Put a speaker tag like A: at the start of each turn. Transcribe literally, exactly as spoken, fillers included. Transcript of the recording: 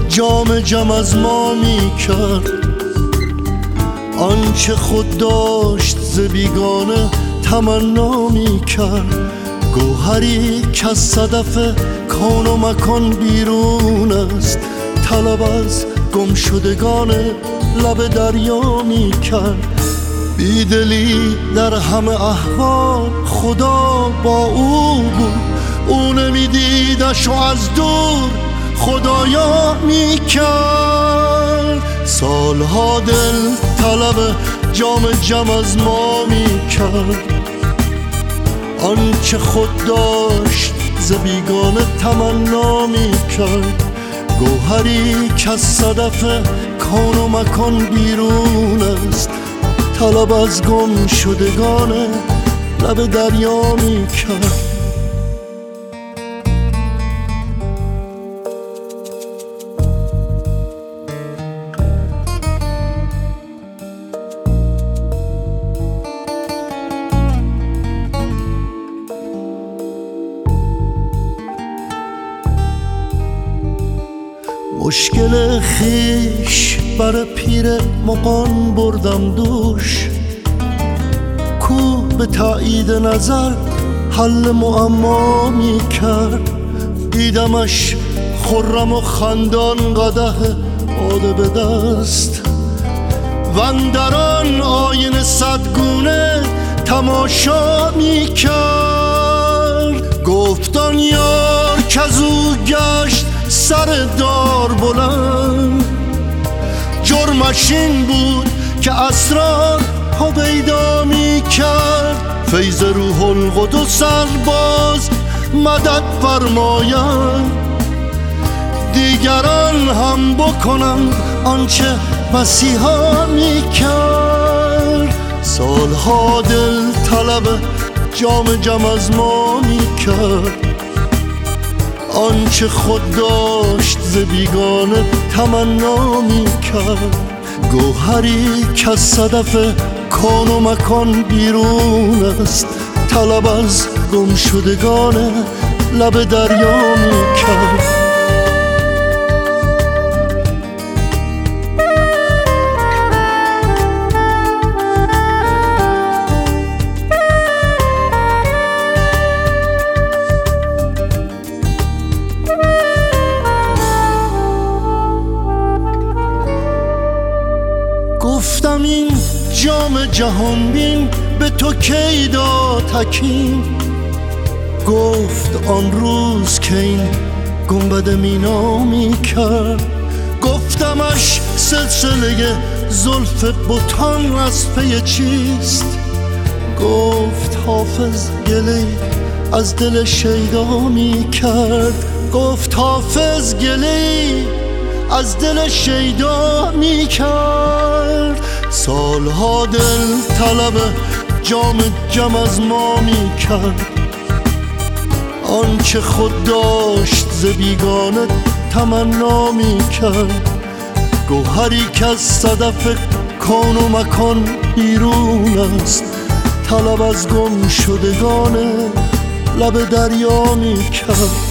A: جام جم از ما می کرد. آنچه خود داشت ز بیگانه تمنا می کرد. گوهری که از صدف کون و مکان بیرون است، طلب از گم شدگان لب دریا می کرد. بیدلی در همه احوال خدا با او بود، او نمیدیدش و از دور خدایا می کرد. سالها دل طلب جام جم از ما می کرد. آنچه خود داشت ز بیگانه تمنا می کرد. گوهری که از صدف کون و مکان بیرون است، طلب از گم شدگان لب دریا می کرد. مشکل خیش بر پیر مغان بردم دوش، کو به تایید نظر حل معما می کرد. دیدمش خرم و خندان قدح باده به دست، وندران آینه صدگونه تماشا می کرد. گفتان یار کزو گشت سر دار بلند، جرمش این بود که اسرار هویدا می کرد. فیض روح القدس سرباز مدد فرماید، دیگران هم بکنند آنچه مسیحا می کرد. سالها دل طلب جام جم از ما می کرد. آنچه خود داشت ز بیگانه تمنا می کرد. گوهری که از صدف کون و مکان بیرون است، طلب از گم شدگان لب دریا می کرد. گفتم این جام جهان بین به تو کی داد حکیم. گفت آن روز که این گنبد مینا می کرد. گفتمش سلسله زلف بتان از پی چیست. گفت حافظ گله از دل شیدا می کرد. گفت حافظ گله از دل شیدا می کرد. سالها دل طلب جام جم از ما می کرد. آنچه خود داشت ز بیگانه تمنا می کرد. گوهری که از صدف کون و مکان بیرون است، طلب از گم شدگان لب دریا می کرد.